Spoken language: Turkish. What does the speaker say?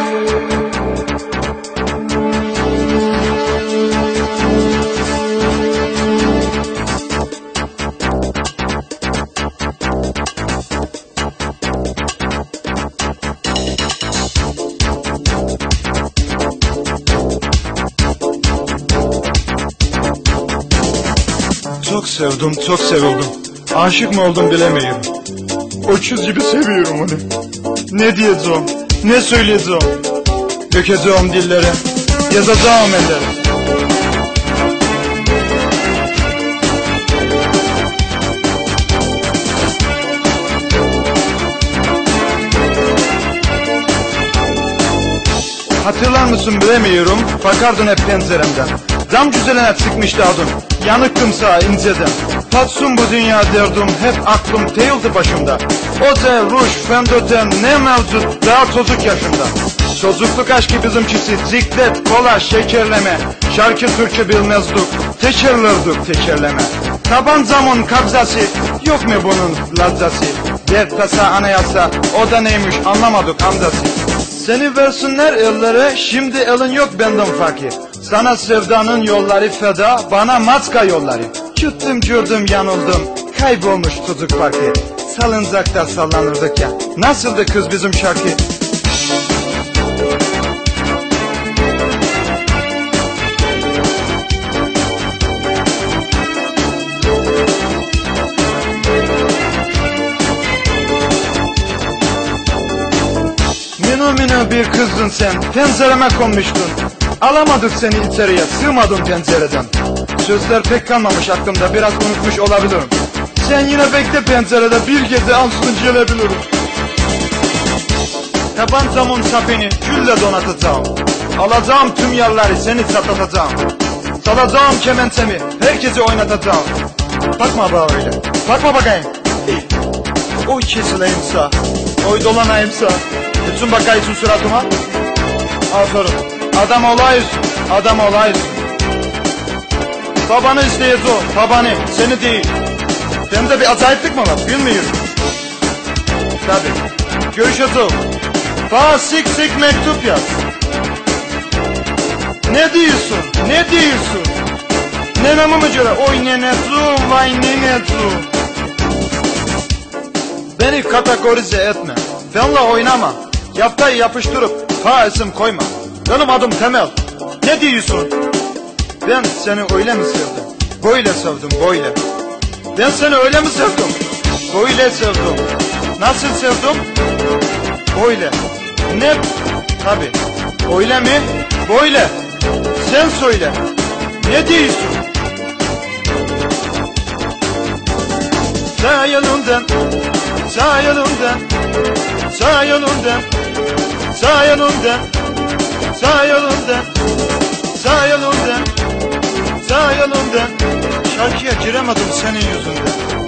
Çok sevdim, çok sevildim. Aşık mı oldum bilemiyorum. Öküz gibi seviyorum onu. Ne diyeceğim, ne söyleyeceğim? Dökeceğim dillere, yazacağım ellere. Hatırlar mısın bilemiyorum, bakardın hep penceremden. Cam güzeline çıkmıştı adın, yanıktım sağa inceden. Tatsın bu dünya derdim, hep aklım değildi başımda. Oje, ruj, fondöten ne mevcut daha çocuk yaşımda. Çocukluk aşkı bizimkisi, ciklet, kola, şekerleme. Şarkı türkü bilmezdik, tekerlerdik tekerleme. Tabancamın kabzası, yok mu bunun lazzası? Dert tasa anayasa, o da neymiş anlamadık amcası. Seni versinler ellere, şimdi elin yok benden fakir. Sana sevdanın yolları feda, bana matka yolları. Gittim gördüm yanıldım, kaybolmuş çocuk farkı. Salıncakta sallanırdık ya, nasıldı kız bizim şarkı? Minu bir kızdın sen, pencereme konmuştun. Alamadık seni içeriye, sığmadın pencereden. Sözler pek kalmamış aklımda, biraz unutmuş olabilirim. Sen yine bekle pencerede, bir gece ansızın gelebilirim. Tabancamın sapını külle donatacağım. Alacağım tüm yerleri, seni çatlatacağım. Çalacağım kemençemi, herkesi oynatacağım. Bakma bana öyle, bakma bakayım. Oy kesileyim sağ, oy dolanayım sağ. Bütün bakayısın suratıma. Aferin. Adam olayısın, adam olayısın. Babanı isteyeceğiz o, babanı, seni değil. Bende bir acayiplik mi var, bilmiyorum. Tabii, görüşeceğiz. Bana sik sik mektup yaz. Ne diyorsun, ne diyorsun? Nenemi mi göre, oy neneciğim, vay neneciğim. Beni kategorize etme, benimle oynama. Yaptayı yapıştırıp, ha isim koyma. Benim adım Temel. Ne diyorsun? Ben seni öyle mi sevdim? Böyle sevdim, böyle. Ben seni öyle mi sevdim? Böyle sevdim. Nasıl sevdim? Böyle. Ne? Tabii. Öyle mi? Böyle. Sen söyle. Ne diyorsun? Sağ yanımdan, sağ yanımdan, sağ yanımdan, sağ yanımdan. Sağ yolundan, sağ yolundan, sağ yolundan. Şarkıya giremedim senin yüzünden.